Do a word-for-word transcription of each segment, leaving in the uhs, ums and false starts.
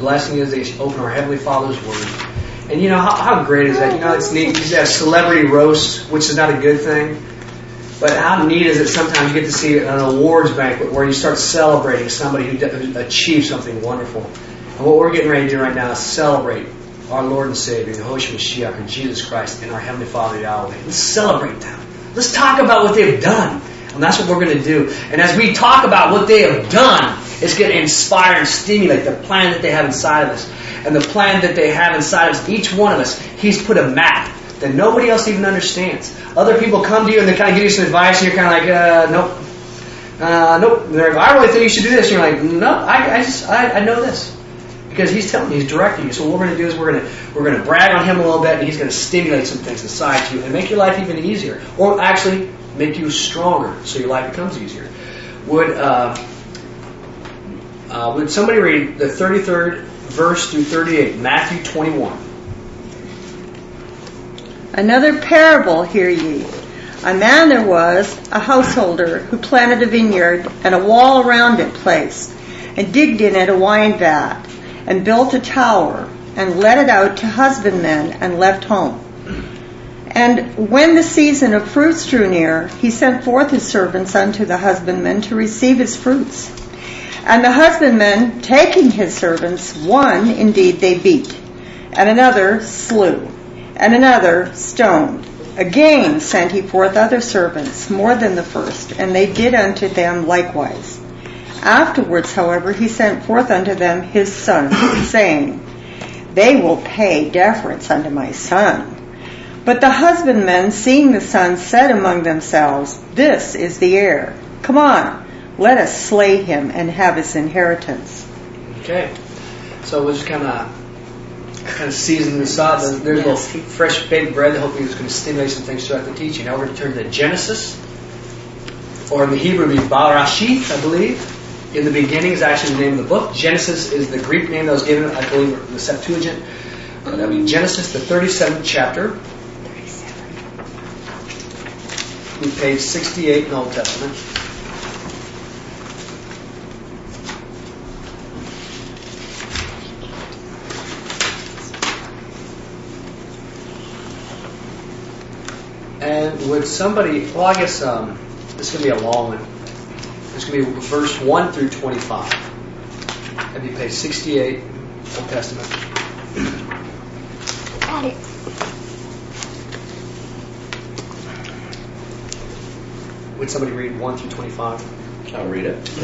blessing is they open our Heavenly Father's Word. And you know, how, how great is that? You know, it's neat. You have celebrity roasts, which is not a good thing. But how neat is it sometimes you get to see an awards banquet where you start celebrating somebody who achieved something wonderful. And what we're getting ready to do right now is celebrate our Lord and Savior, Yehoshua Mashiach, and Jesus Christ, and our Heavenly Father Yahweh. Let's celebrate them. Let's talk about what they've done. And that's what we're going to do. And as we talk about what they have done, it's going to inspire and stimulate the plan that they have inside of us. And the plan that they have inside of us, each one of us, He's put a map that nobody else even understands. Other people come to you and they kind of give you some advice and you're kind of like, uh, nope. Uh, nope. And they're like, I really think you should do this. And you're like, no, I, I just, I, I know this. Because He's telling you, He's directing you. So what we're going to do is we're going to we're going to brag on Him a little bit, and He's going to stimulate some things inside you and make your life even easier, or actually make you stronger, so your life becomes easier. Would uh, uh, would somebody read the thirty-third verse through thirty-eight, Matthew twenty-one? Another parable hear ye. A man there was, a householder, who planted a vineyard and a wall around it placed, and digged in it a wine vat, and built a tower, and let it out to husbandmen, and left home. And when the season of fruits drew near, he sent forth his servants unto the husbandmen to receive his fruits. And the husbandmen, taking his servants, one indeed they beat, and another slew, and another stoned. Again sent he forth other servants, more than the first, and they did unto them likewise. Afterwards, however, he sent forth unto them his son, saying, They will pay deference unto my son. But the husbandmen, seeing the son, said among themselves, This is the heir. Come on, let us slay him and have his inheritance. Okay. So we'll just kind of kind of season this up. There's a little fresh baked bread that hopefully is going to stimulate some things throughout the teaching. Now we're going to turn to Genesis, or in the Hebrew, it'd be Bereshith, I believe. In the beginning is actually the name of the book. Genesis is the Greek name that was given, I believe, in the Septuagint. But that would be Genesis, the thirty-seventh chapter. Page sixty-eight in the Old Testament. And would somebody, well, I guess um, this is going to be a long one. It's going to be verse one through twenty-five. That'd be page sixty-eight, Old Testament. Got it. Would somebody read one through twenty-five? I'll read it.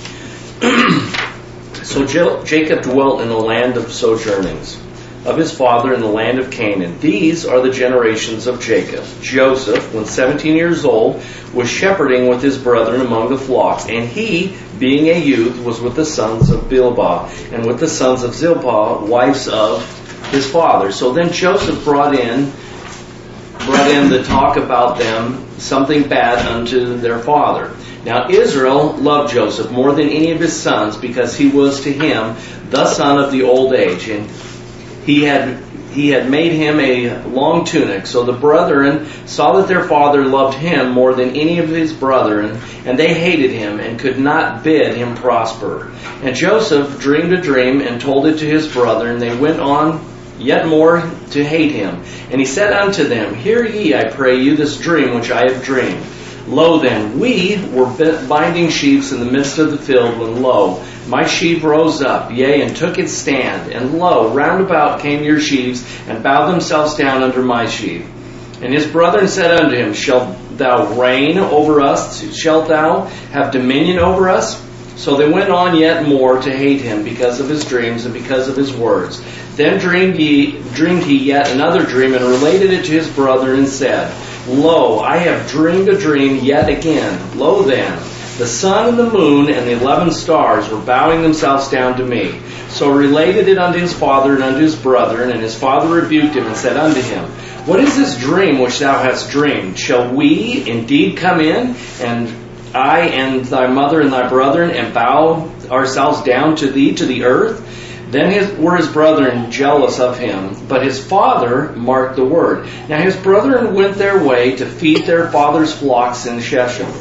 So Jacob dwelt in the land of sojournings of his father in the land of Canaan. These are the generations of Jacob. Joseph, when seventeen years old, was shepherding with his brethren among the flocks, and he, being a youth, was with the sons of Bilhah, and with the sons of Zilpah, wives of his father. So then Joseph brought in brought in the talk about them something bad unto their father. Now Israel loved Joseph more than any of his sons, because he was to him the son of the old age, and he had he had made him a long tunic. So the brethren saw that their father loved him more than any of his brethren, and they hated him and could not bid him prosper. And Joseph dreamed a dream and told it to his brethren, and they went on yet more to hate him. And he said unto them, Hear ye, I pray you, this dream which I have dreamed. Lo then, we were binding sheaves in the midst of the field, when lo, my sheaf rose up, yea, and took its stand. And lo, round about came your sheaves, and bowed themselves down under my sheaf. And his brethren said unto him, Shalt thou reign over us? Shalt thou have dominion over us? So they went on yet more to hate him, because of his dreams and because of his words. Then dreamed he, dreamed he yet another dream, and related it to his brother, and said, Lo, I have dreamed a dream yet again. Lo then, the sun and the moon and the eleven stars were bowing themselves down to me. So related it unto his father and unto his brethren, and his father rebuked him and said unto him, What is this dream which thou hast dreamed? Shall we indeed come in, and I and thy mother and thy brethren, and bow ourselves down to thee to the earth? Then his, were his brethren jealous of him, but his father marked the word. Now his brethren went their way to feed their father's flocks in Shechem.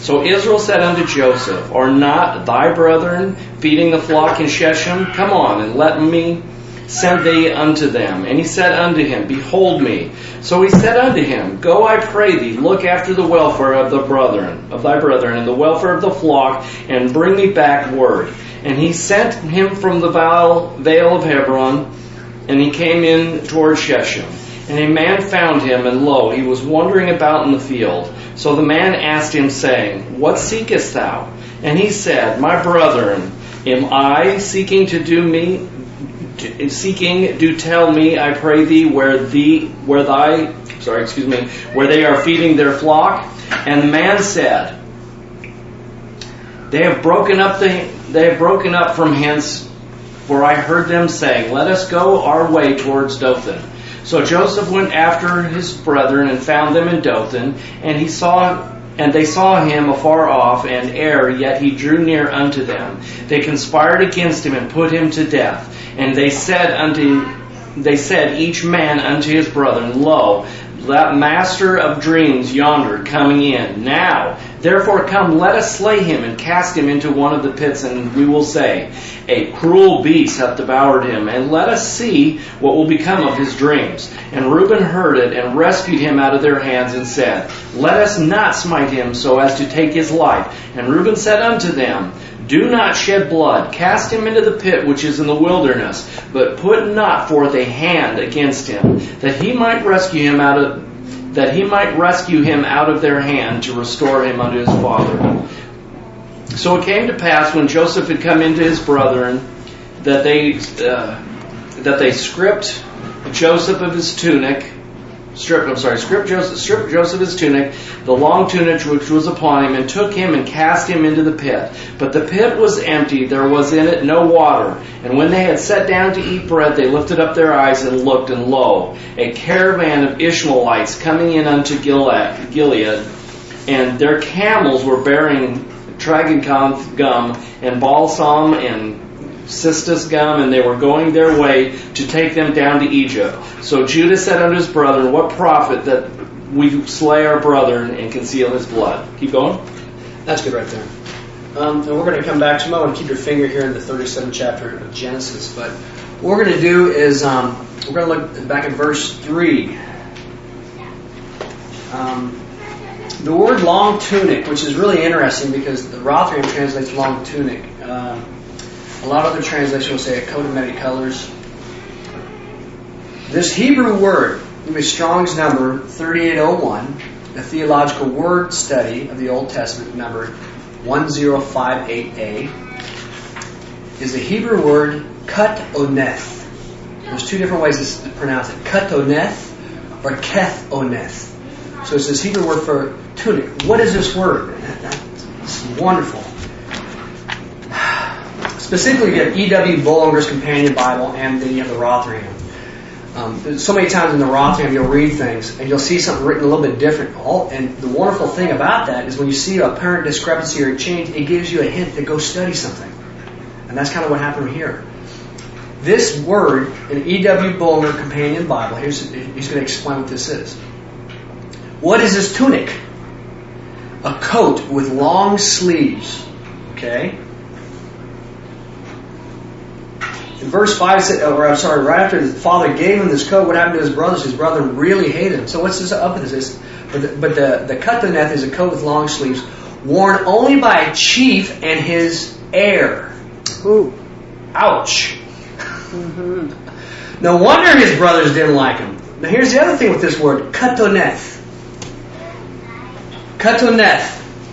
So Israel said unto Joseph, Are not thy brethren feeding the flock in Shechem? Come on, and let me send thee unto them. And he said unto him, Behold me. So he said unto him, Go, I pray thee, look after the welfare of the brethren, of thy brethren, and the welfare of the flock, and bring me back word. And he sent him from the vale of Hebron, and he came in toward Shechem. And a man found him, and lo, he was wandering about in the field. So the man asked him, saying, What seekest thou? And he said, My brethren, am I seeking to do me, seeking do tell me, I pray thee, where thee, where thy, sorry, excuse me, where they are feeding their flock? And the man said, They have broken up the, they have broken up from hence, for I heard them saying, Let us go our way towards Dothan. So Joseph went after his brethren and found them in Dothan, and he saw, and they saw him afar off, and ere yet he drew near unto them. They conspired against him and put him to death. And they said unto, they said each man unto his brethren, Lo, that master of dreams yonder coming in. Now, therefore come, let us slay him and cast him into one of the pits, and we will say, A cruel beast hath devoured him, and let us see what will become of his dreams. And Reuben heard it, and rescued him out of their hands, and said, Let us not smite him so as to take his life. And Reuben said unto them, Do not shed blood. Cast him into the pit which is in the wilderness, but put not forth a hand against him, that he might rescue him out of that he might rescue him out of their hand, to restore him unto his father. So it came to pass, when Joseph had come into his brethren, that they uh, that they stripped Joseph of his tunic. Stripped, I'm sorry, stripped Joseph, stripped Joseph his tunic, the long tunic which was upon him, and took him and cast him into the pit. But the pit was empty, there was in it no water. And when they had sat down to eat bread, they lifted up their eyes and looked, and lo, a caravan of Ishmaelites coming in unto Gilead, Gilead, and their camels were bearing tragogon gum and balsam and cistus gum, and they were going their way to take them down to Egypt. So Judah said unto his brethren, What profit that we slay our brother and conceal his blood? Keep going. That's good right there. Um, and we're going to come back to, I want to keep your finger here in the thirty-seventh chapter of Genesis. But what we're going to do is um, we're going to look back at verse three. Um, the word long tunic, which is really interesting because the Rotherham translates long tunic. Um, A lot of other translations will say a coat of many colors. This Hebrew word, the Strong's number thirty-eight oh one, a theological word study of the Old Testament number one zero five eight A, is the Hebrew word katoneth. There's two different ways to pronounce it. Katoneth or kethoneth. So it's this Hebrew word for tunic. What is this word? It's wonderful. Specifically, you have E W Bullinger's Companion Bible, and then you have the Rotherham. Um, so many times in the Rotherham, you'll read things, and you'll see something written a little bit different. All, and the wonderful thing about that is when you see a apparent discrepancy or a change, it gives you a hint to go study something. And that's kind of what happened here. This word in E W Bullinger Companion Bible, here's, he's going to explain what this is. What is this tunic? A coat with long sleeves. Okay? In verse five, or I'm sorry, right after the father gave him this coat, what happened to his brothers? His brother really hated him. So what's this up with this? But the, but the, the katoneth is a coat with long sleeves, worn only by a chief and his heir. Ooh. Ouch. Mm-hmm. No wonder his brothers didn't like him. Now here's the other thing with this word, katoneth. Katoneth.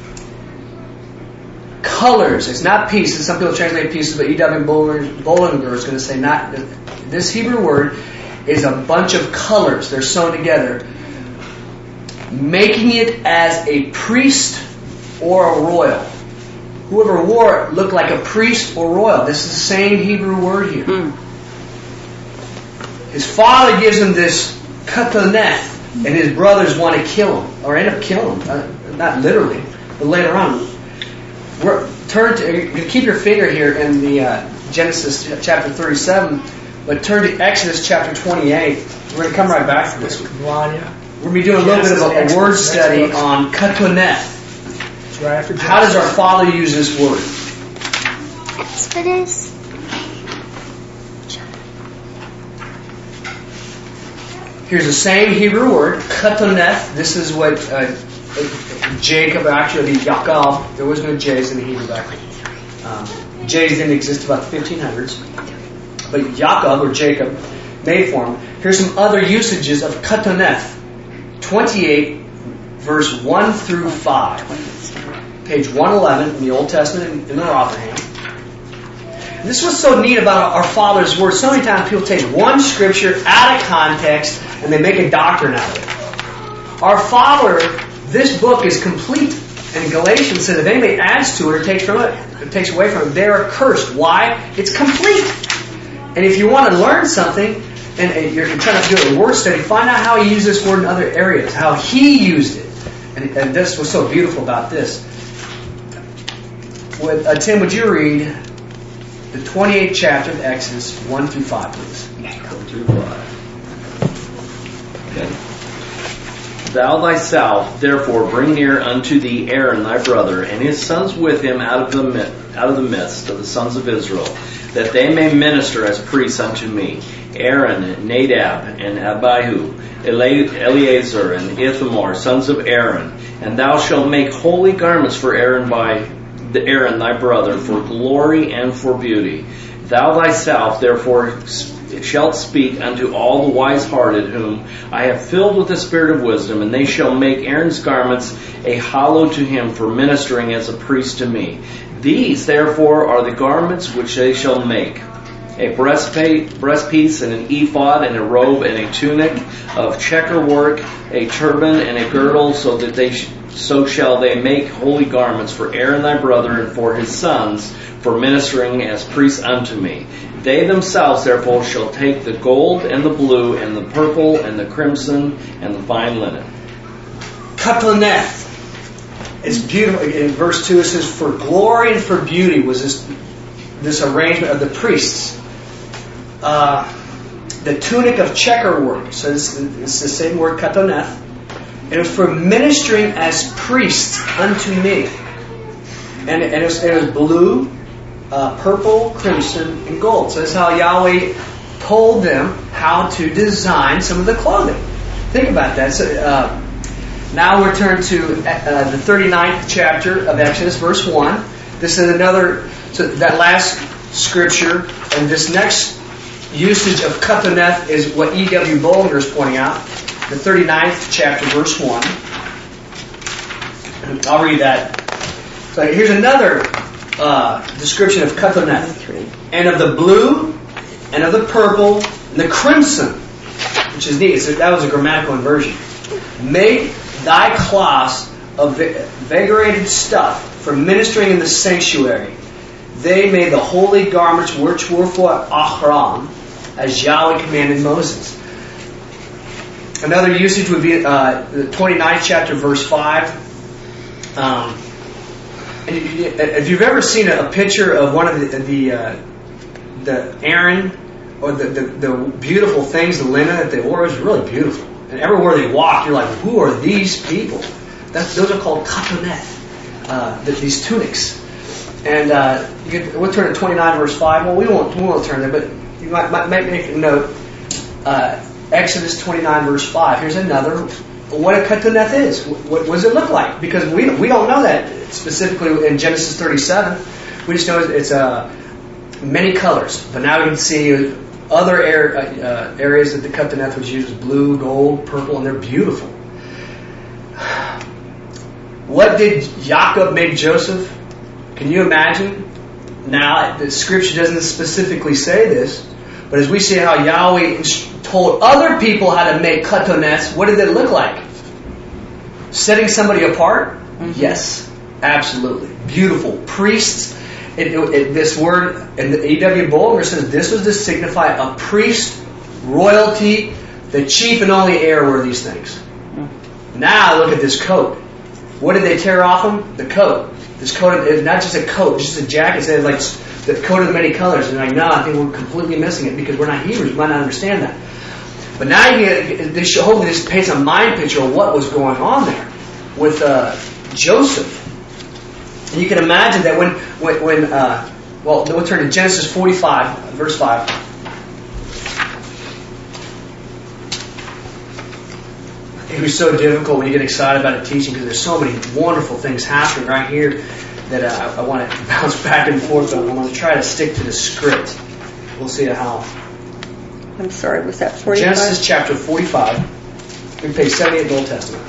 Colors. It's not pieces. Some people translate pieces, but E W Bullinger is going to say not. This Hebrew word is a bunch of colors. They're sewn together, making it as a priest or a royal. Whoever wore it looked like a priest or royal. This is the same Hebrew word here. Mm. His father gives him this katoneth, and his brothers want to kill him, or end up killing him. Uh, not literally, but later on. We're, turn to, keep your finger here in the uh, Genesis chapter thirty-seven, but turn to Exodus chapter twenty-eight. We're going to come right back to this. We're going to be doing a little bit of a, a word study on katoneth. It's right after Genesis. How does our Father use this word? Exodus. Here's the same Hebrew word, katoneth. This is what uh, Jacob, actually Yaakov, there was no J's in the Hebrew back then. Um, J's didn't exist about the fifteen hundreds. But Yaakov, or Jacob, made for him. Here's some other usages of katoneth. twenty-eight, verse one through five. Page one eleven in the Old Testament in, in the Rotherham. And this was so neat about our Father's Word. So many times people take one scripture out of context and they make a doctrine out of it. Our Father, this book is complete. And Galatians says if anybody adds to it or takes from it, or takes away from it, they are cursed. Why? It's complete. And if you want to learn something, and you're trying to do a word study, find out how He used this word in other areas, how He used it. And, and this was so beautiful about this. With, uh, Tim, would you read the twenty-eighth chapter of Exodus, one through five, please? one through five. Okay. Thou thyself therefore bring near unto thee Aaron thy brother, and his sons with him out of the out of the midst of the sons of Israel, that they may minister as priests unto me. Aaron, Nadab, and Abihu, Eleazar, and Ithamar, sons of Aaron. And thou shalt make holy garments for Aaron by the Aaron thy brother, for glory and for beauty. Thou thyself therefore shalt speak unto all the wise-hearted, whom I have filled with the spirit of wisdom, and they shall make Aaron's garments a hallow to him for ministering as a priest to me. These therefore are the garments which they shall make: a breastplate, breastpiece, and an ephod, and a robe, and a tunic of checker work, a turban, and a girdle, so that they sh- so shall they make holy garments for Aaron thy brother and for his sons, for ministering as priests unto me. They themselves therefore shall take the gold and the blue and the purple and the crimson and the fine linen. Katoneth. It's beautiful. In verse two it says, for glory and for beauty was this this arrangement of the priests. Uh, the tunic of checker work. So this, it's the same word, katoneth. And it was for ministering as priests unto me. And, and it, was, it was blue, uh, purple, crimson, and gold. So that's how Yahweh told them how to design some of the clothing. Think about that. So, uh, now we're turned to uh, the thirty-ninth chapter of Exodus, verse one. This is another, so that last scripture, and this next usage of katoneth is what E W Bollinger is pointing out. The thirty-ninth chapter, verse one. And I'll read that. So here's another uh, description of katoneth. And of the blue, and of the purple, and the crimson, which is neat. So that was a grammatical inversion. Make thy cloths of variegated stuff for ministering in the sanctuary. They made the holy garments which were for Aharon, as Yahweh commanded Moses. Another usage would be uh, the twenty-ninth chapter, verse five. Um, and if you've ever seen a, a picture of one of the the, uh, the Aaron, or the, the, the beautiful things, the linen that they wore, is really beautiful. And everywhere they walk, you're like, who are these people? That's, those are called katoneth, uh, these tunics. And uh, you could, we'll turn to twenty-nine, verse five. Well, we won't, we won't turn there, but you might, might make a note. Uh, Exodus twenty-nine, verse five. Here's another, what a katoneth is. What, what does it look like? Because we we don't know that specifically in Genesis thirty-seven. We just know it's uh, many colors. But now we can see other air, uh, areas that the katoneth was used: blue, gold, purple, and they're beautiful. What did Jacob make Joseph? Can you imagine? Now, the scripture doesn't specifically say this, but as we see how Yahweh told other people how to make katoneths, what did it look like? Setting somebody apart? Mm-hmm. Yes, absolutely. Beautiful. Priests. It, it, it, this word, and the E W Bollinger says this was to signify a priest, royalty, the chief and only heir were these things. Mm-hmm. Now look at this coat. What did they tear off him? The coat. This coat is not just a coat, just a jacket. It says like the coat of the many colors. And like, no, I think we're completely missing it because we're not Hebrews. We might not understand that. But now you get this. Hopefully, this paints a mind picture of what was going on there with uh, Joseph. And you can imagine that when, when, when uh, well, we'll turn to Genesis forty-five, verse five. It was so difficult when you get excited about a teaching because there's so many wonderful things happening right here that uh, I, I want to bounce back and forth, but I want to try to stick to the script. We'll see how. I'm sorry, was that forty-five? Genesis chapter forty-five, we page seventy-eight in the Old Testament.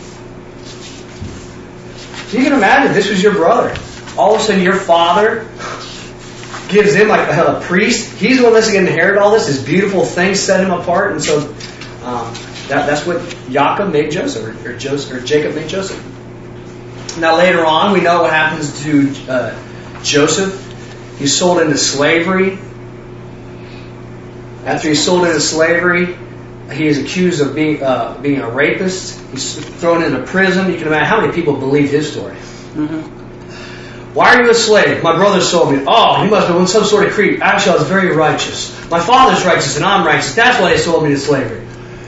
So you can imagine this was your brother. All of a sudden your father gives him like a, a priest. He's the one that's going to inherit all this. This beautiful thing set him apart. And so um, that, that's what Jacob made Joseph, or, or, Joseph, or Jacob made Joseph. Now later on we know what happens to uh, Joseph. He's sold into slavery. After he's sold into slavery, he is accused of being uh, being a rapist. He's thrown into prison. You can imagine how many people believe his story. Mm-hmm. Why are you a slave? My brother sold me. Oh, he must have been some sort of creep. Actually, I was very righteous. My father's righteous and I'm righteous. That's why they sold me to slavery.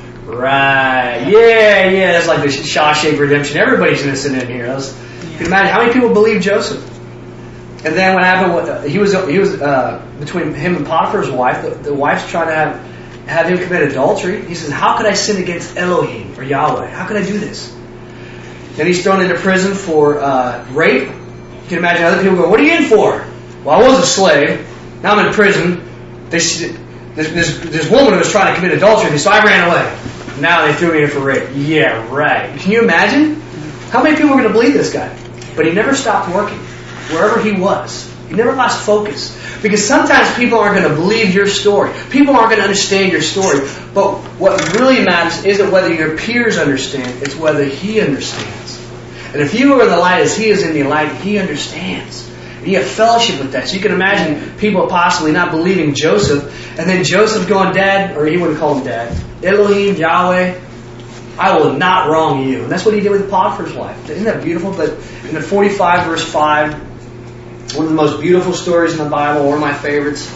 Right. Yeah, yeah. That's like the Shawshank Redemption. Everybody's innocent in here. Was, you can imagine how many people believe Joseph. And then what happened? Uh, he was he was uh, between him and Potiphar's wife. The, the wife's trying to have have him commit adultery. He says, "How could I sin against Elohim or Yahweh? How could I do this?" Then he's thrown into prison for uh, rape. You can imagine other people go, "What are you in for?" "Well, I was a slave. Now I'm in prison. This this this, this woman was trying to commit adultery with me, so I ran away. Now they threw me in for rape." Yeah, right. Can you imagine how many people are going to believe this guy? But he never stopped working. Wherever he was, he never lost focus. Because sometimes people aren't going to believe your story. People aren't going to understand your story. But what really matters isn't whether your peers understand, it's whether he understands. And if you are in the light as he is in the light, he understands. And you have fellowship with that. So you can imagine people possibly not believing Joseph, and then Joseph going, "Dad," or he wouldn't call him Dad, "Elohim, Yahweh, I will not wrong you." And that's what he did with Potiphar's wife. Isn't that beautiful? But in the forty-five, verse five, one of the most beautiful stories in the Bible, one of my favorites.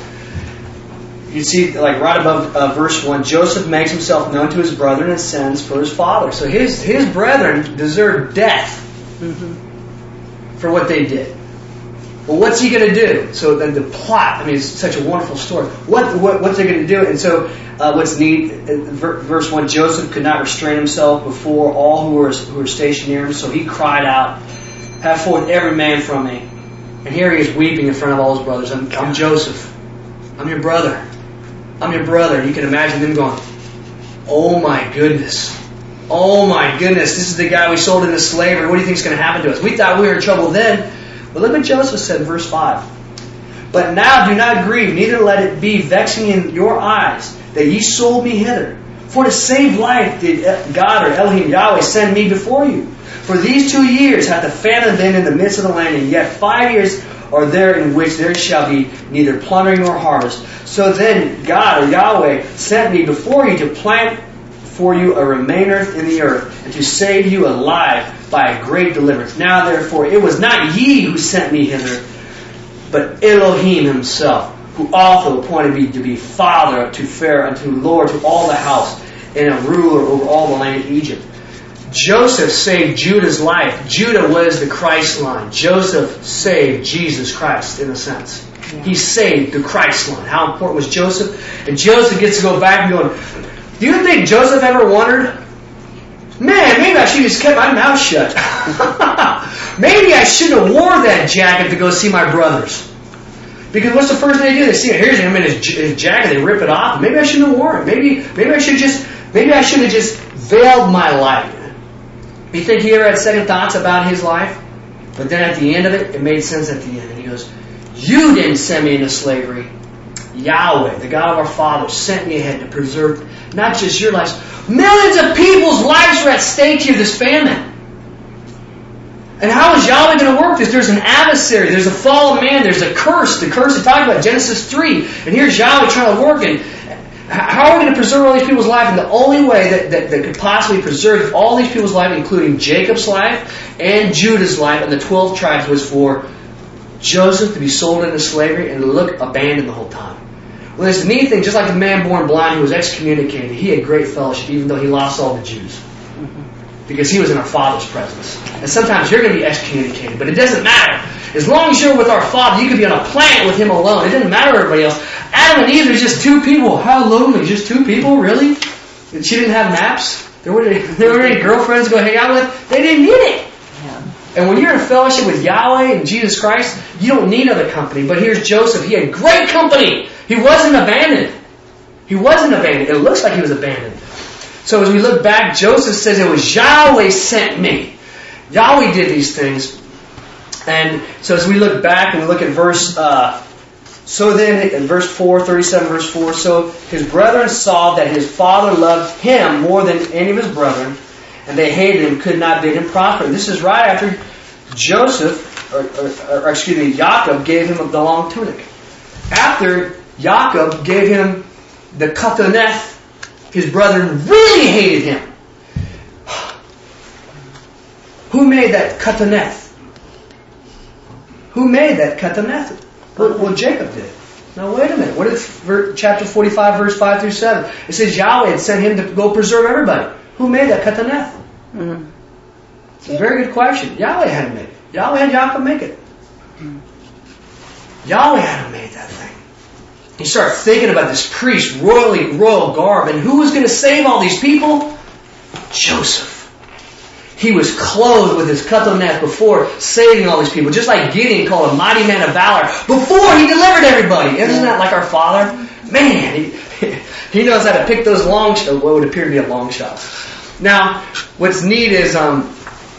You see, like right above uh, verse one, Joseph makes himself known to his brethren and sends for his father. So his his brethren deserved death mm-hmm. for what they did. Well, what's he going to do? So then the plot, I mean, it's such a wonderful story. What, what what's they going to do? And so uh, what's neat, verse one, Joseph could not restrain himself before all who were, who were stationed near him. So he cried out, "Have forth every man from me." And here he is weeping in front of all his brothers. I'm, I'm Joseph. I'm your brother. I'm your brother. You can imagine them going, "Oh my goodness. Oh my goodness. This is the guy we sold into slavery. What do you think is going to happen to us? We thought we were in trouble then." But look what Joseph said in verse five. "But now do not grieve, neither let it be vexing in your eyes that ye sold me hither. For to save life did God or Elohim Yahweh send me before you. For these two years hath the famine been in the midst of the land, and yet five years are there in which there shall be neither plundering nor harvest. So then God or Yahweh sent me before you to plant for you a remainer in the earth, and to save you alive by a great deliverance. Now therefore it was not ye who sent me hither, but Elohim himself, who also appointed me to be father to Pharaoh, and to Lord to all the house, and a ruler over all the land of Egypt." Joseph saved Judah's life. Judah was the Christ line. Joseph saved Jesus Christ, in a sense. He saved the Christ line. How important was Joseph? And Joseph gets to go back and going, do you think Joseph ever wondered, man, maybe I should have just kept my mouth shut. Maybe I shouldn't have worn that jacket to go see my brothers. Because what's the first thing they do? They see, here's him in his, his jacket, they rip it off. Maybe I shouldn't have worn it. Maybe, maybe I should just, maybe I should have just veiled my light. You think he ever had second thoughts about his life? But then at the end of it, it made sense at the end. And he goes, you didn't send me into slavery. Yahweh, the God of our fathers, sent me ahead to preserve not just your lives. Millions of people's lives are at stake here, this famine. And how is Yahweh going to work this? There's an adversary. There's a fallen man. There's a curse. The curse we talked about, Genesis three. And here's Yahweh trying to work. And how are we going to preserve all these people's life? And the only way that, that, that could possibly preserve all these people's life, including Jacob's life and Judah's life and the twelve tribes, was for Joseph to be sold into slavery and to look abandoned the whole time. Well, there's the neat thing, just like the man born blind who was excommunicated, he had great fellowship even though he lost all the Jews. because he was in our Father's presence. And sometimes you're going to be excommunicated, but it doesn't matter. As long as you're with our Father, you could be on a planet with him alone. It doesn't matter everybody else. Adam and Eve, there's just two people. How lonely? Just two people? Really? And she didn't have maps? There weren't any, there weren't any girlfriends to go hang out with? They didn't need it. Yeah. And when you're in fellowship with Yahweh and Jesus Christ, you don't need other company. But here's Joseph. He had great company. He wasn't abandoned. He wasn't abandoned. It looks like he was abandoned. So as we look back, Joseph says it was Yahweh sent me. Yahweh did these things. And so as we look back and we look at verse, uh, so then in verse four, thirty-seven verse four, so his brethren saw that his father loved him more than any of his brethren, and they hated him, could not bid him prosper. This is right after Joseph, or, or, or excuse me, Jacob gave him the long tunic. After Jacob gave him the kataneth, his brethren really hated him. Who made that kataneth? Who made that kataneth? Well, well, Jacob did. Now wait a minute. What is chapter forty-five, verse five through seven? It says Yahweh had sent him to go preserve everybody. Who made that kataneth? Mm-hmm. It's a very good question. Yahweh had to make it. Yahweh had Jacob make it. Mm-hmm. Yahweh had to make that thing. You start thinking about this priest, royally royal garb, and who was going to save all these people? Joseph. He was clothed with his kataneth before saving all these people. Just like Gideon called a mighty man of valor before he delivered everybody. Isn't that like our Father? Man, he, he knows how to pick those long shots. What would appear to be a long shot. Now, what's neat is um,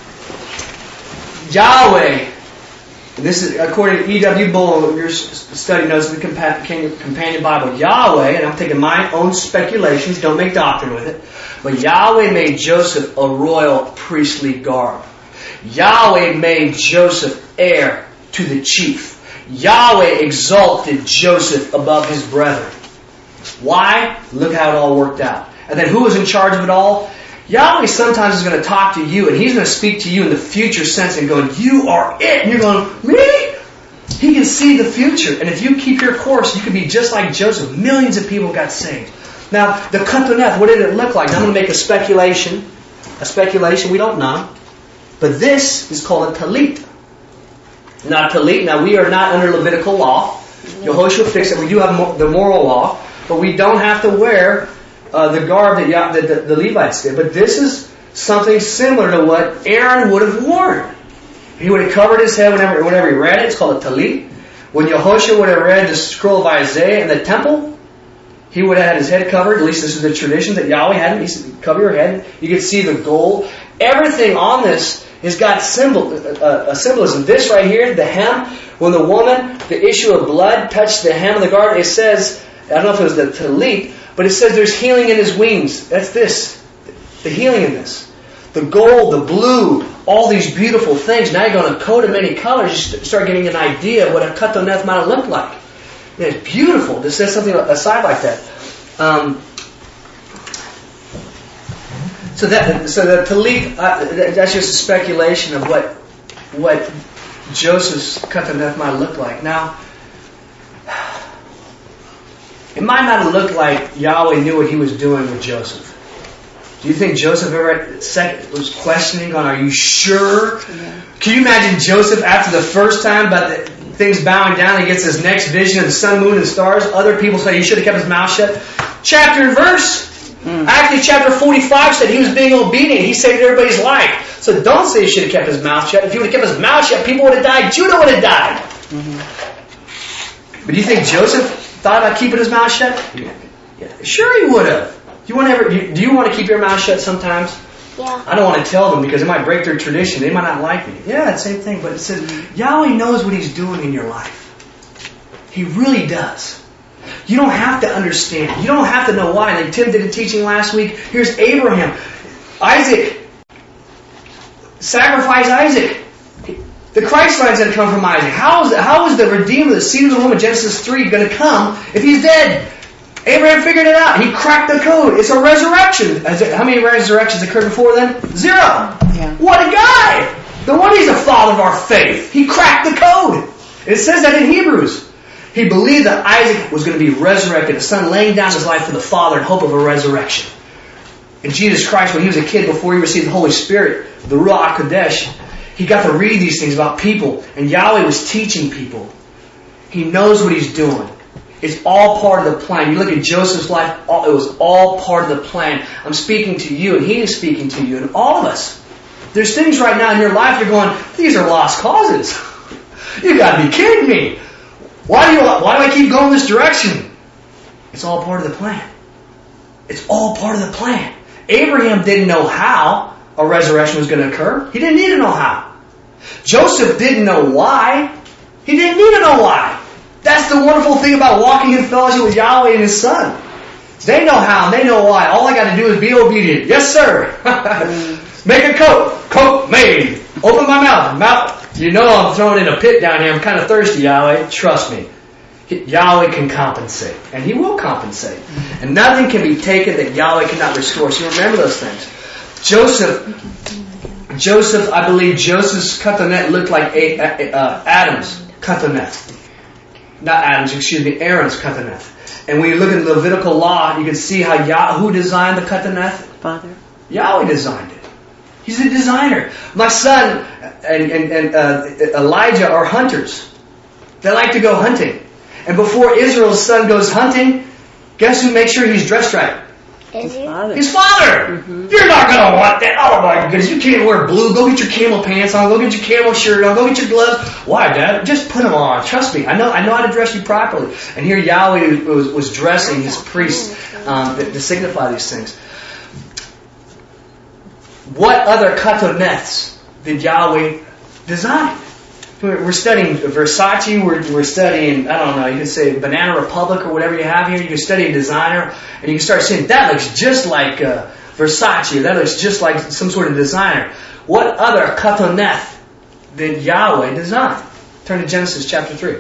Yahweh, and this is according to E W Bull, your study notes in the Companion Bible, Yahweh, and I'm taking my own speculations, don't make doctrine with it, but Yahweh made Joseph a royal priestly garb. Yahweh made Joseph heir to the chief. Yahweh exalted Joseph above his brethren. Why? Look how it all worked out. And then who was in charge of it all? Yahweh sometimes is going to talk to you, and He's going to speak to you in the future sense and going, you are it. And you're going, me? He can see the future. And if you keep your course, you can be just like Joseph. Millions of people got saved. Now, the kataneth, what did it look like? Now, I'm going to make a speculation. A speculation, we don't know. But this is called a talit. Not talit. Now, we are not under Levitical law. Yehoshua fixed it. We do have the moral law. But we don't have to wear uh, the garb that, Yah- that the, the Levites did. But this is something similar to what Aaron would have worn. He would have covered his head whenever, whenever he read it. It's called a talit. When Yehoshua would have read the scroll of Isaiah in the temple, he would have had his head covered. At least this is the tradition that Yahweh had. He said, cover your head. You could see the gold. Everything on this has got symbol, uh, a symbolism. This right here, the hem, when the woman, the issue of blood, touched the hem of the garment, it says, I don't know if it was the talit, but it says there's healing in his wings. That's this. The healing in this. The gold, the blue, all these beautiful things. Now you're going to coat in many colors. You start getting an idea of what a kataneth might have looked like. It's beautiful to set something aside like that. Um, so that, so the talit, uh, that's just a speculation of what what Joseph's kataneth might look like. Now, it might not have looked like Yahweh knew what He was doing with Joseph. Do you think Joseph ever was questioning on, are you sure? Yeah. Can you imagine Joseph after the first time about the things bowing down, he gets his next vision of the sun, moon, and stars? Other people say he should have kept his mouth shut. Chapter and verse. Mm. Actually, chapter forty-five said he was being obedient. He saved everybody's life. So don't say he should have kept his mouth shut. If he would have kept his mouth shut, people would have died. Judah would have died. Mm-hmm. But do you think Joseph thought about keeping his mouth shut? Yeah. Yeah. Sure he would have. Do you want to ever? Do you want to keep your mouth shut sometimes? Yeah. I don't want to tell them because it might break their tradition. They might not like me. Yeah, same thing. But it says Yahweh knows what He's doing in your life. He really does. You don't have to understand. You don't have to know why. Like Tim did a teaching last week. Here's Abraham. Isaac. Sacrifice Isaac. The Christ line's going to come from Isaac. How is, how is the Redeemer, the seed of the woman, Genesis three, going to come if he's dead? Abraham figured it out. He cracked the code. It's a resurrection. How many resurrections occurred before then? Zero. Yeah. What a guy! No wonder he's a father of our faith. He cracked the code. It says that in Hebrews. He believed that Isaac was going to be resurrected, the son laying down his life for the father in hope of a resurrection. And Jesus Christ, when he was a kid, before he received the Holy Spirit, the Ruach HaKodesh, he got to read these things about people. And Yahweh was teaching people. He knows what he's doing. It's all part of the plan. You look at Joseph's life, it was all part of the plan. I'm speaking to you, and he is speaking to you, and all of us. There's things right now in your life you're going, these are lost causes. You got to be kidding me. Why do you? Why do I keep going this direction? It's all part of the plan. It's all part of the plan. Abraham didn't know how a resurrection was going to occur. He didn't need to know how. Joseph didn't know why. He didn't need to know why. That's the wonderful thing about walking in fellowship with Yahweh and His Son. They know how and they know why. All I got to do is be obedient. Yes, sir. Make a coat. Coat made. Open my mouth. Mouth. You know I'm thrown in a pit down here. I'm kind of thirsty, Yahweh. Trust me. Yahweh can compensate. And He will compensate. And nothing can be taken that Yahweh cannot restore. So remember those things. Joseph, Joseph, I believe Joseph's katanet looked like a, uh, Adam's katanet. Not Adam's, excuse me, Aaron's katanet. And when you look at the Levitical law, you can see how Yah, who designed the katanet? Father. Yahweh designed it. He's a designer. My son and, and, and uh, Elijah are hunters. They like to go hunting. And before Israel's son goes hunting, guess who makes sure he's dressed right? His father. His father! Mm-hmm. You're not going to want that. Oh my goodness, you can't wear blue. Go get your camel pants on. Go get your camel shirt on. Go get your gloves. Why, Dad? Just put them on. Trust me. I know I know how to dress you properly. And here Yahweh was, was dressing his priests um, to, to signify these things. What other katoneths did Yahweh design? We're studying Versace, we're, we're studying, I don't know, you can say Banana Republic or whatever you have here. You can study a designer and you can start saying, that looks just like uh, Versace, that looks just like some sort of designer. What other katoneth did Yahweh design? Turn to Genesis chapter three.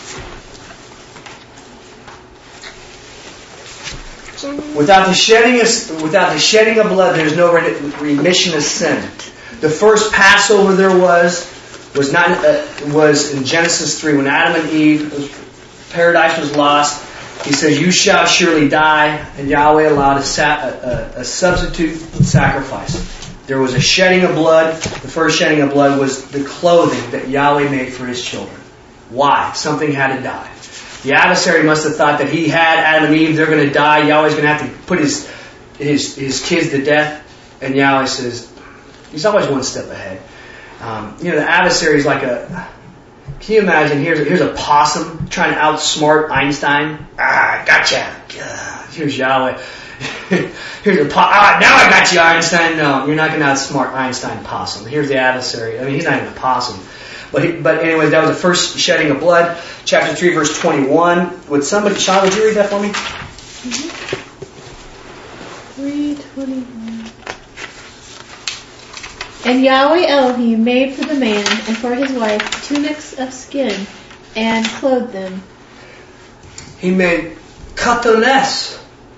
Without the shedding of, without the shedding of blood, there's no remission of sin. The first Passover there was, was not uh, was in Genesis three when Adam and Eve, was, paradise was lost. He says, "You shall surely die," and Yahweh allowed a, sa- a, a substitute sacrifice. There was a shedding of blood. The first shedding of blood was the clothing that Yahweh made for His children. Why? Something had to die. The adversary must have thought that he had Adam and Eve. They're going to die. Yahweh's going to have to put his his his kids to death, and Yahweh says, He's always one step ahead. Um, you know, the adversary is like a... Can you imagine, here's a, here's a possum trying to outsmart Einstein. Ah, gotcha. Uh, here's Yahweh. Here's a possum. Ah, now I got you, Einstein. No, you're not going to outsmart Einstein, possum. Here's the adversary. I mean, he's not even a possum. But he, but anyway, that was the first shedding of blood. Chapter three, verse twenty-one. Would somebody... Sean, would you read that for me? Mm-hmm. three twenty-one. And Yahweh Elohim made for the man and for his wife tunics of skin and clothed them. He made katones.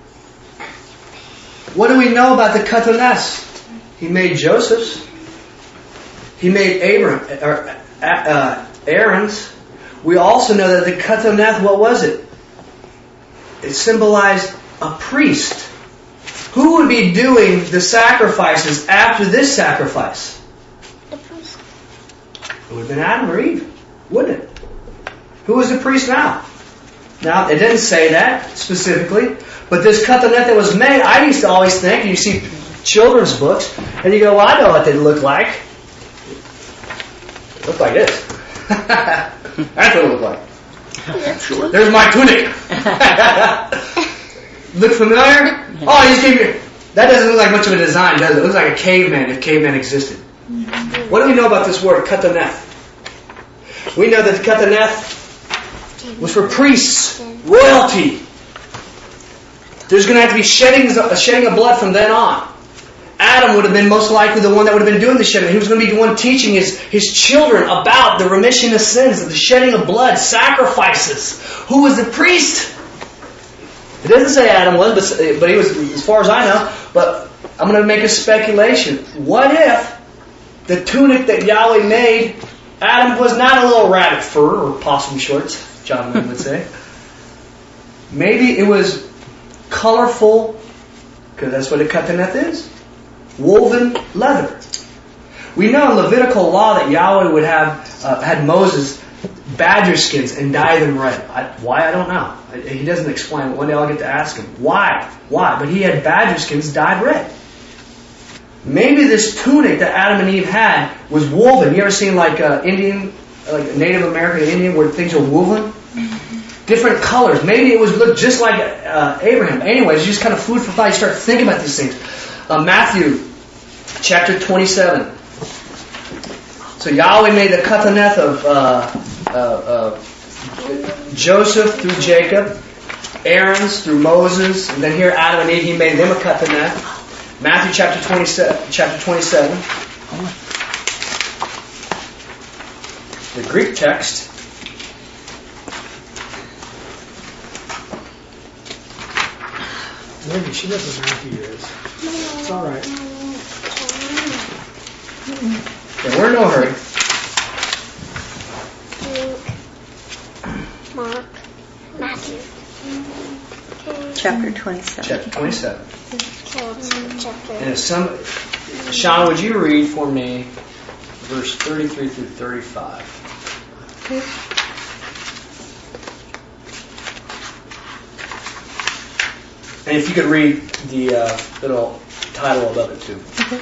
What do we know about the katones? He made Joseph's. He made Abraham, or uh, Aaron's. We also know that the katoneth, what was it? It symbolized a priest. Who would be doing the sacrifices after this sacrifice? The priest. It would have been Adam or Eve, wouldn't it? Who was the priest now? Now, it didn't say that specifically, but this katanet that was made, I used to always think, and you see children's books, and you go, well, I know what they look like. It looked like this. That's what it looked like. Sure. There's my tunic. Look familiar? Oh, he just gave me... That doesn't look like much of a design, does it? It looks like a caveman, if caveman existed. What do we know about this word, kataneth? We know that kataneth was for priests, royalty. There's going to have to be shedding, a shedding of blood from then on. Adam would have been most likely the one that would have been doing the shedding. He was going to be the one teaching his, his children about the remission of sins, the shedding of blood, sacrifices. Who was the priest? It doesn't say Adam was, but, but he was, as far as I know. But I'm going to make a speculation. What if the tunic that Yahweh made, Adam was not a little rabbit fur or possum shorts, John Wayne would say. Maybe it was colorful Because that's what a kataneth is. Woven leather. We know in Levitical law that Yahweh would have uh, had Moses badger skins and dye them red. I, why? I don't know. I, he doesn't explain it. One day I'll get to ask him. Why? Why? But he had badger skins dyed red. Maybe this tunic that Adam and Eve had was woven. You ever seen like uh, Indian, like Native American Indian where things are woven? Different colors. Maybe it was look just like uh, Abraham. Anyways, just kind of food for thought. You start thinking about these things. Uh, Matthew chapter twenty-seven. So Yahweh made the kataneth of uh, uh, uh, Joseph through Jacob, Aaron's through Moses, and then here Adam and Eve, he made them a kataneth. Matthew chapter twenty-seven. Chapter twenty-seven. The Greek text. Maybe she doesn't know who he is. It's all right. Yeah, we're in no hurry. Luke, Mark, Matthew. Okay. Chapter twenty-seven. Chapter twenty-seven. Okay, let's see, chapter. And if some, Sean, would you read for me verse thirty-three through thirty-five? Okay. And if you could read the uh, little title above it too. Okay.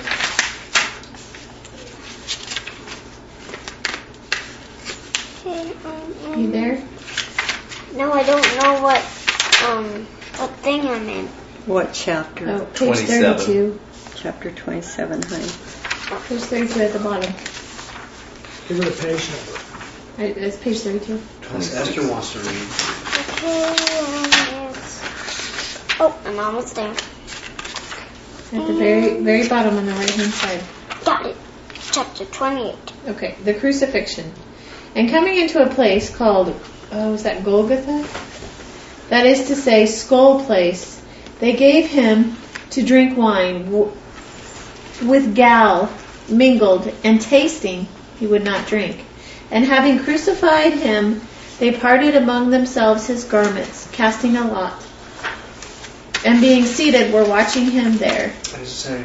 Okay, um, You there? No, I don't know what um what thing I'm in. What chapter? Oh, page twenty-seven. thirty-two. Chapter twenty-seven, honey. Page thirty-two at the bottom. Give her the page number. Right, it's page thirty-two. Esther wants to read. Okay, um, it's... Oh, I'm almost there. At the very very bottom on the right hand side. Got it. Chapter twenty-eight. Okay, the crucifixion. And coming into a place called, oh, was that Golgotha? That is to say, skull place. They gave him to drink wine w- with gall mingled, and tasting he would not drink. And having crucified him, they parted among themselves his garments, casting a lot. And being seated, were watching him there. I just say,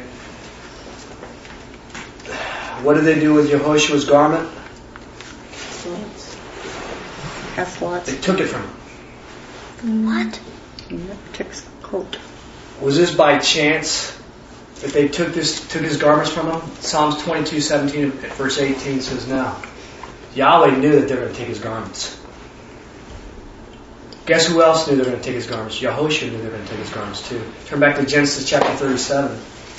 what did they do with Yehoshua's garment? Cast lots. They took it from him. What? Took his coat. Was this by chance that they took this took his garments from him? Psalms twenty-two seventeen verse eighteen says no. Yahweh knew that they were going to take his garments. Guess who else knew they were going to take his garments? Yehoshua knew they were going to take his garments too. Turn back to Genesis chapter thirty-seven.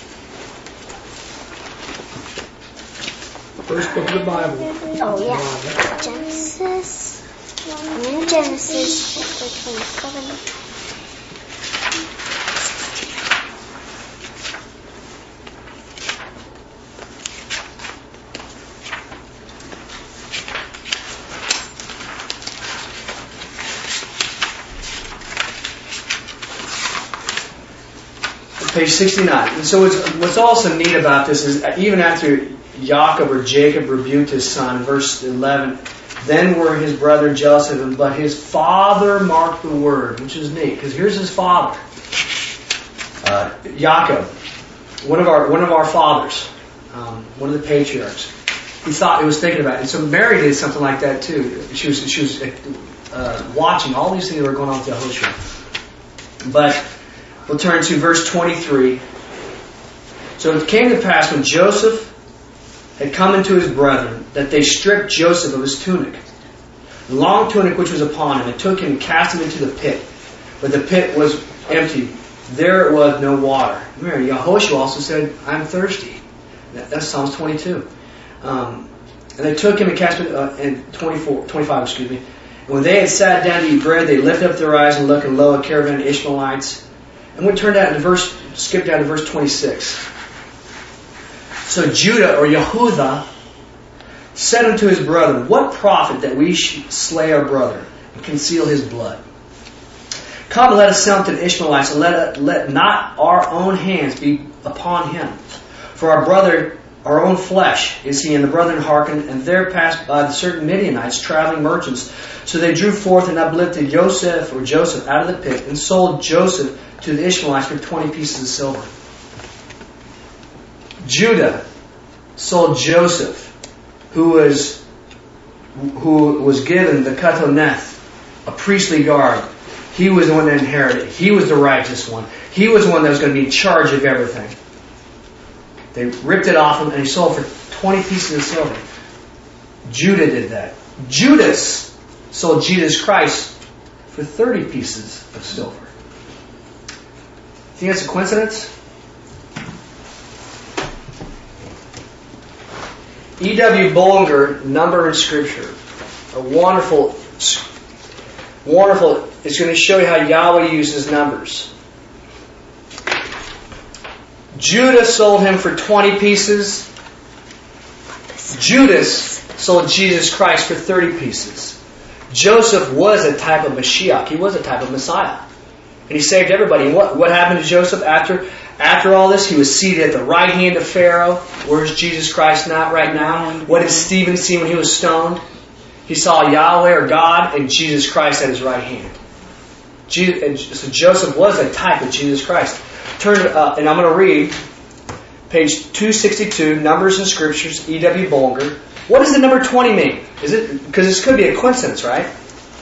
First book of the Bible. Oh, yeah. Genesis. I'm in Genesis, chapter twenty-seven. Page sixty-nine. And so what's, what's also neat about this is even after Jacob or Jacob rebuked his son, verse eleven, then were his brother jealous of him, but his father marked the word, which is neat, because here's his father. Uh, Jacob, one of our one of our fathers, um, one of the patriarchs. He thought he was thinking about it. And so Mary did something like that too. She was she was uh, watching all these things that were going on with Yehoshua. But we'll turn to verse twenty-three. So it came to pass when Joseph had come into his brethren that they stripped Joseph of his tunic, the long tunic which was upon him, and took him and cast him into the pit. But the pit was empty. There was no water. Remember, Yehoshua also said, I'm thirsty. That, that's Psalms twenty-two. Um, and they took him and cast him, uh, in twenty-four, twenty-five, excuse me. And when they had sat down to eat bread, they lifted up their eyes and looked, and lo, a caravan of Ishmaelites. And we turned out to verse, skip down to verse twenty-six. So Judah, or Yehudah, said unto his brethren, what profit that we should slay our brother and conceal his blood? Come, let us sell him to the Ishmaelites, and let, let not our own hands be upon him. For our brother our own flesh is he. And the brethren hearkened, and there passed by the certain Midianites, traveling merchants. So they drew forth and uplifted Joseph, or Joseph, out of the pit, and sold Joseph to the Ishmaelites for twenty pieces of silver. Judah sold Joseph, who was who was given the Katoneth, a priestly garb. He was the one that inherited. He was the righteous one. He was the one that was going to be in charge of everything. They ripped it off him and he sold for twenty pieces of silver. Judah did that. Judas sold Jesus Christ for thirty pieces of silver. Think that's a coincidence? E W Bullinger, Number in Scripture. A wonderful, wonderful, it's going to show you how Yahweh uses numbers. Judah sold him for twenty pieces. Judas sold Jesus Christ for thirty pieces. Joseph was a type of Mashiach. He was a type of Messiah. And he saved everybody. And what, what happened to Joseph after after all this? He was seated at the right hand of Pharaoh. Where's Jesus Christ not right now? What did Stephen see when he was stoned? He saw Yahweh or God and Jesus Christ at his right hand. Jesus, and so Joseph was a type of Jesus Christ. Turn uh, and I'm going to read page two sixty-two, Numbers in Scriptures, E W Bullinger. What does the number twenty mean? Is it because this could be a coincidence, right?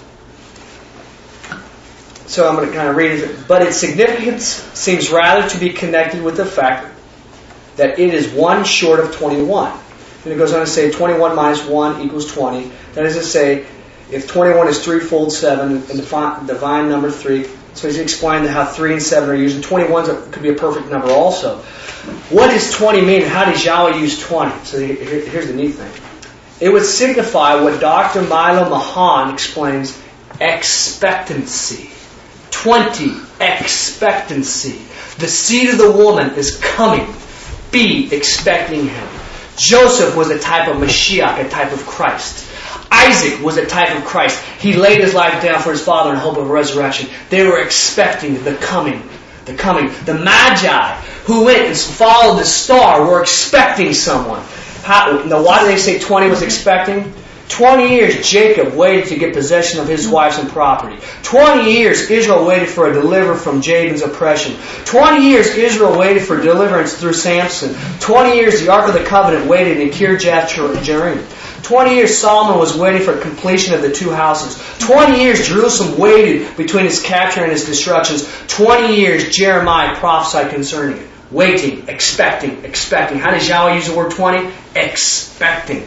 So I'm going to kind of read it. But its significance seems rather to be connected with the fact that it is one short of twenty-one. And it goes on to say twenty-one minus one equals twenty. That is to say, if twenty-one is threefold seven, and the divine number three. So he's explained how three and seven are used. And twenty-one could be a perfect number also. What does twenty mean? How does Yahweh use twenty? So here's the neat thing. It would signify what Doctor Milo Mahan explains, expectancy. twenty, expectancy. The seed of the woman is coming. Be expecting him. Joseph was a type of Mashiach, a type of Christ. Isaac was a type of Christ. He laid his life down for his father in hope of resurrection. They were expecting the coming. The coming. The Magi who went and followed the star were expecting someone. How, now, why do they say twenty was expecting? Twenty years Jacob waited to get possession of his wives and property. Twenty years Israel waited for a deliverer from Jabin's oppression. Twenty years Israel waited for deliverance through Samson. Twenty years the Ark of the Covenant waited in Kirjath-Jearim. Twenty years Solomon was waiting for completion of the two houses. Twenty years Jerusalem waited between its capture and its destructions. Twenty years Jeremiah prophesied concerning it. Waiting, expecting, expecting. How does Yahweh use the word twenty? Expecting.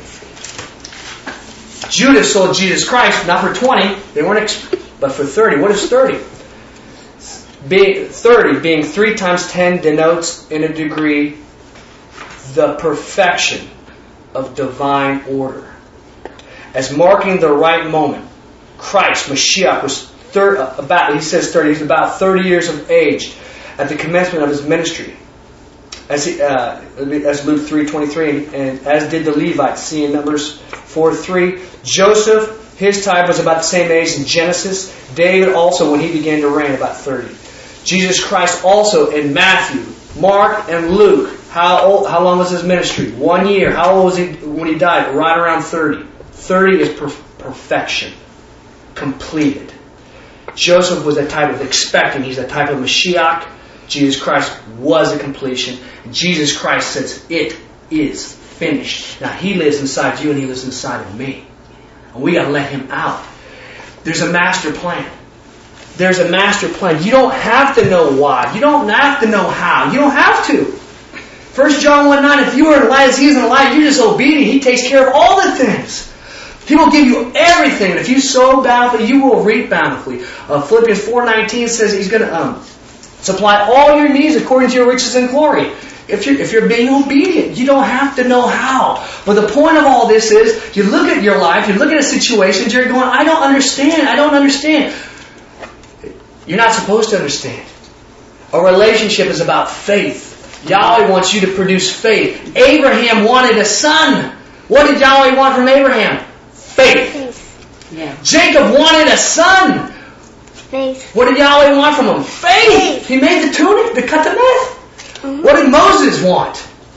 Judah sold Jesus Christ, not for twenty, they weren't, ex- but for thirty. What is thirty? Being, thirty, being three times ten, denotes in a degree the perfection of divine order. As marking the right moment, Christ, Mashiach, was thir- about, he says thirty, he's about thirty years of age at the commencement of his ministry. As, he, uh, as Luke three twenty-three, and, and as did the Levites, see in Numbers four three. Joseph, his time was about the same age in Genesis. David also, when he began to reign, about thirty. Jesus Christ also in Matthew, Mark, and Luke. How old, how long was his ministry? One year. How old was he when he died? Right around thirty. thirty is per- perfection. Completed. Joseph was a type of expecting. He's a type of Mashiach. Jesus Christ was a completion. Jesus Christ says, it is finished. Now, He lives inside you and He lives inside of me. And we got to let Him out. There's a master plan. There's a master plan. You don't have to know why. You don't have to know how. You don't have to. First John one nine, if you are in light as He is in the light, you're just obedient. He takes care of all the things. He will give you everything. And if you sow bountifully, you will reap bountifully. Uh, Philippians four nineteen says He's going to um, supply all your needs according to your riches and glory. If you're, if you're being obedient, you don't have to know how. But the point of all this is, you look at your life, you look at a situation, you're going, I don't understand, I don't understand. You're not supposed to understand. A relationship is about faith. Yahweh wants you to produce faith. Abraham wanted a son. What did Yahweh want from Abraham? Faith. Yeah. Jacob wanted a son. Faith. What did Yahweh want from him? Faith. He made the tunic to cut the net. Mm-hmm. What did Moses want?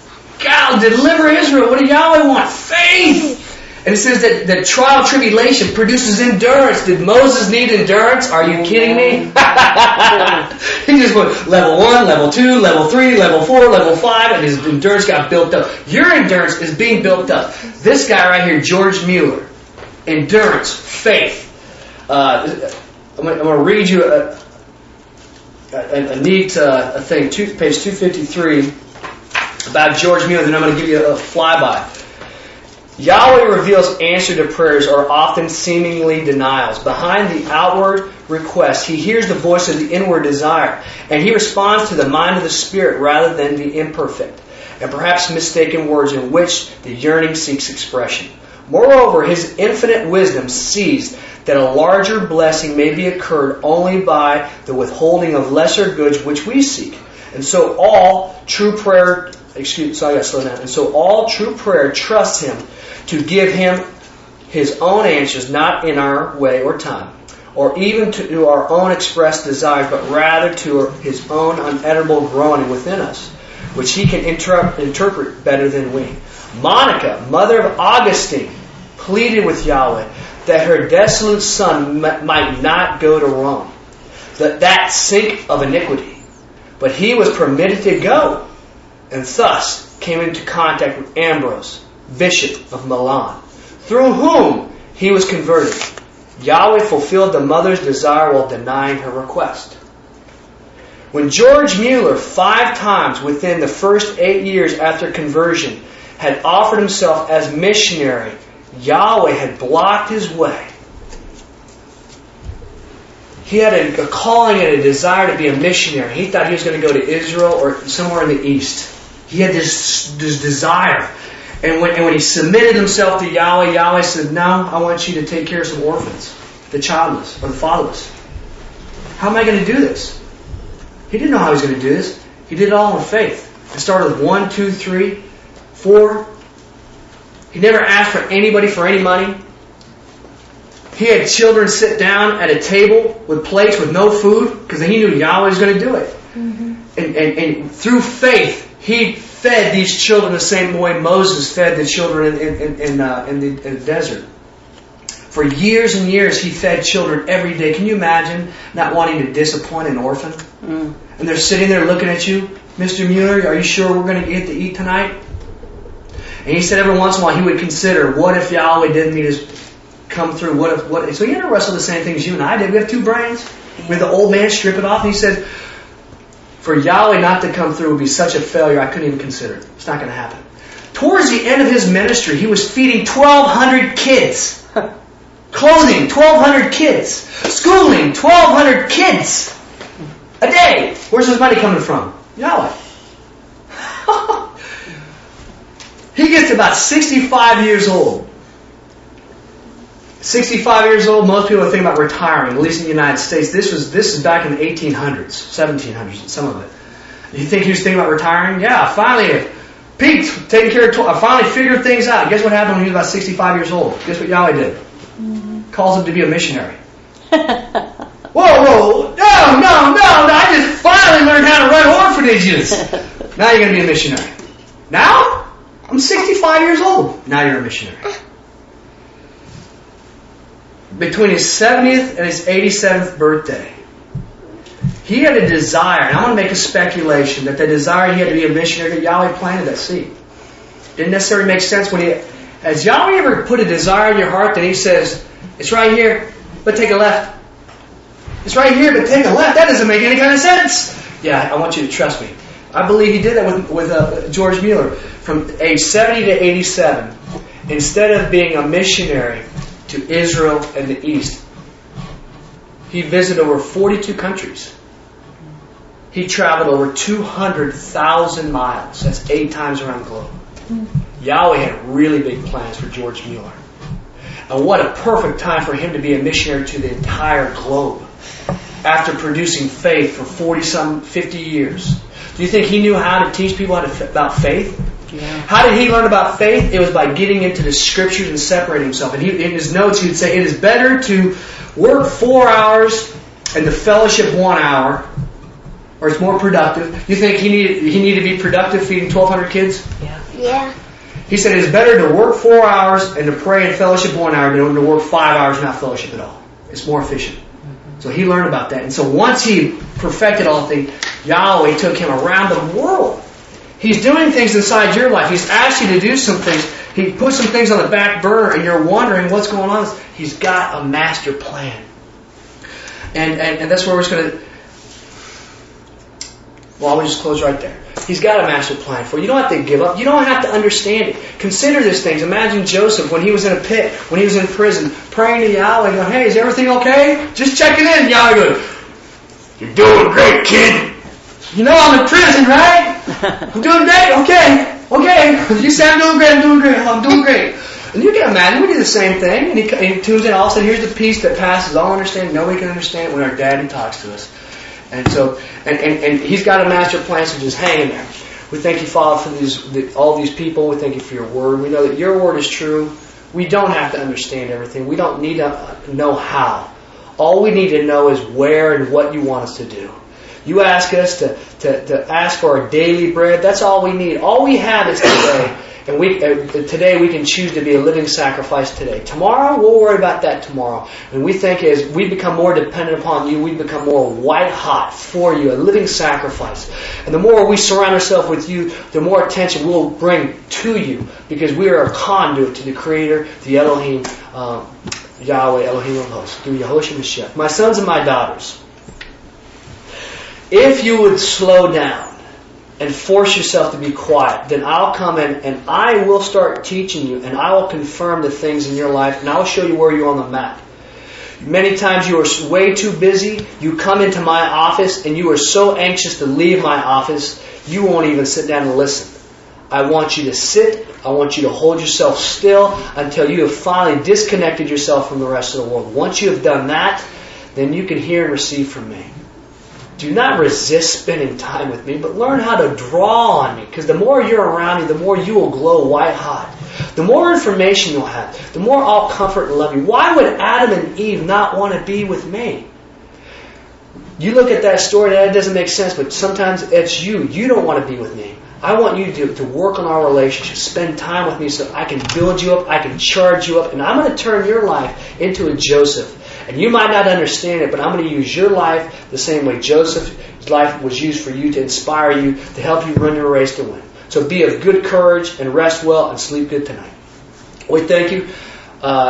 God, deliver Israel. What do Yahweh want? Faith. And it says that, that trial tribulation produces endurance. Did Moses need endurance? Are you kidding me? He just went level one, level two, level three, level four, level five, and his endurance got built up. Your endurance is being built up. This guy right here, George Mueller, endurance, faith. Uh, I'm going to read you a, a, a neat uh, a thing, two, page two fifty-three, about George Mueller, then I'm going to give you a flyby. Yahweh reveals answer to prayers are often seemingly denials. Behind the outward request, He hears the voice of the inward desire, and He responds to the mind of the Spirit rather than the imperfect and perhaps mistaken words in which the yearning seeks expression. Moreover, His infinite wisdom sees that a larger blessing may be occurred only by the withholding of lesser goods which we seek. And so all true prayer, excuse, so I gotta slow down. And so all true prayer trusts Him to give Him His own answers, not in our way or time, or even to our own expressed desires, but rather to His own unutterable groaning within us, which He can inter- interpret better than we. Monica, mother of Augustine, pleaded with Yahweh that her desolate son m- might not go to Rome, that, that sink of iniquity. But he was permitted to go, and thus came into contact with Ambrose, Bishop of Milan, through whom he was converted. Yahweh fulfilled the mother's desire while denying her request. When George Mueller, five times within the first eight years after conversion, had offered himself as missionary, Yahweh had blocked his way. He had a, a calling and a desire to be a missionary. He thought he was going to go to Israel or somewhere in the East. He had this, this desire. And when, and when he submitted himself to Yahweh, Yahweh said, no, I want you to take care of some orphans, the childless or the fatherless. How am I going to do this? He didn't know how he was going to do this. He did it all in faith. It started with one, two, three, four. He never asked for anybody for any money. He had children sit down at a table with plates with no food because he knew Yahweh was going to do it. Mm-hmm. And, and, and through faith, he fed these children the same way Moses fed the children in, in, in, uh, in, the, in the desert. For years and years, he fed children every day. Can you imagine not wanting to disappoint an orphan? Mm. And they're sitting there looking at you, Mister Mueller, are you sure we're going to get to eat tonight? And he said every once in a while he would consider, what if Yahweh didn't meet his come through? What if, what? So he had to wrestle the same things you and I did. We have two brains. We have the old man strip it off. And he said, for Yahweh not to come through would be such a failure I couldn't even consider it. It's not going to happen. Towards the end of his ministry, he was feeding twelve hundred kids. Clothing, twelve hundred kids. Schooling, twelve hundred kids. A day. Where's his money coming from? Yahweh. He gets about sixty-five years old. sixty-five years old, most people are thinking about retiring, at least in the United States. This was this is back in the eighteen hundreds, seventeen hundreds, some of it. You think he was thinking about retiring? Yeah, finally peaked, taking care of, I finally figured things out. Guess what happened when he was about sixty-five years old? Guess what Yahweh did? Mm-hmm. Calls him to be a missionary. Whoa, whoa, no, no, no, I just finally learned how to run orphanages. Now you're going to be a missionary. Now? I'm sixty-five years old. Now you're a missionary. Between his seventieth and his eighty-seventh birthday, he had a desire, and I want to make a speculation, that the desire he had to be a missionary, that Yahweh planted that seed. Didn't necessarily make sense when he... Has Yahweh ever put a desire in your heart that He says, it's right here, but take a left? It's right here, but take a left? That doesn't make any kind of sense. Yeah, I want you to trust me. I believe He did that with, with uh, George Mueller. From age seventy to eighty-seven, instead of being a missionary to Israel and the East, he visited over forty-two countries. He traveled over two hundred thousand miles. That's eight times around the globe. Mm-hmm. Yahweh had really big plans for George Mueller. And what a perfect time for him to be a missionary to the entire globe after producing faith for forty some, fifty years. Do you think he knew how to teach people how to, about faith? Yeah. How did he learn about faith? It was by getting into the Scriptures and separating himself. And he, in his notes he would say, it is better to work four hours and the fellowship one hour, or it's more productive. You think he needed he needed to be productive feeding twelve hundred kids? Yeah. He said it's better to work four hours and to pray and fellowship one hour than to work five hours and not fellowship at all. It's more efficient. So he learned about that. And so once he perfected all things, Yahweh took him around the world. He's doing things inside your life. He's asked you to do some things. He put some things on the back burner and you're wondering what's going on. He's got a master plan. And, and, and that's where we're just going to... Well, I'll just close right there. He's got a master plan for you. You don't have to give up. You don't have to understand it. Consider these things. Imagine Joseph when he was in a pit, when he was in prison, praying to Yahweh, going, hey, is everything okay? Just checking in. Yahweh goes, you're doing great, kid. You know I'm in prison, right? I'm doing great. Okay. Okay. You say I'm doing great. I'm doing great. I'm doing great. And you can imagine we do the same thing. And he, he tunes in. All of a sudden, here's the peace that passes all understanding. Nobody can understand when our daddy talks to us. And so, and, and, and he's got a master plan, so just hang in there. We thank you, Father, for these the, all these people. We thank you for your word. We know that your word is true. We don't have to understand everything. We don't need to know how. All we need to know is where and what you want us to do. You ask us to, to, to ask for our daily bread. That's all we need. All we have is today. And we uh, today we can choose to be a living sacrifice today. Tomorrow, we'll worry about that tomorrow. And we think as we become more dependent upon you, we become more white hot for you, a living sacrifice. And the more we surround ourselves with you, the more attention we'll bring to you, because we are a conduit to the Creator, the Elohim, um, Yahweh, Elohim of hosts, through Yehoshua Mashiach. My sons and my daughters, if you would slow down and force yourself to be quiet, then I'll come in and I will start teaching you, and I will confirm the things in your life, and I'll show you where you're on the map. Many times you are way too busy. You come into my office and you are so anxious to leave my office, you won't even sit down and listen. I want you to sit. I want you to hold yourself still until you have finally disconnected yourself from the rest of the world. Once you have done that, then you can hear and receive from me. Do not resist spending time with me, but learn how to draw on me. Because the more you're around me, the more you will glow white hot. The more information you'll have, the more I'll comfort and love you. Why would Adam and Eve not want to be with me? You look at that story, that doesn't make sense, but sometimes it's you. You don't want to be with me. I want you to, to work on our relationship, spend time with me so I can build you up, I can charge you up, and I'm going to turn your life into a Joseph. And you might not understand it, but I'm going to use your life the same way Joseph's life was used for you, to inspire you, to help you run your race to win. So be of good courage and rest well and sleep good tonight. We thank you. Uh,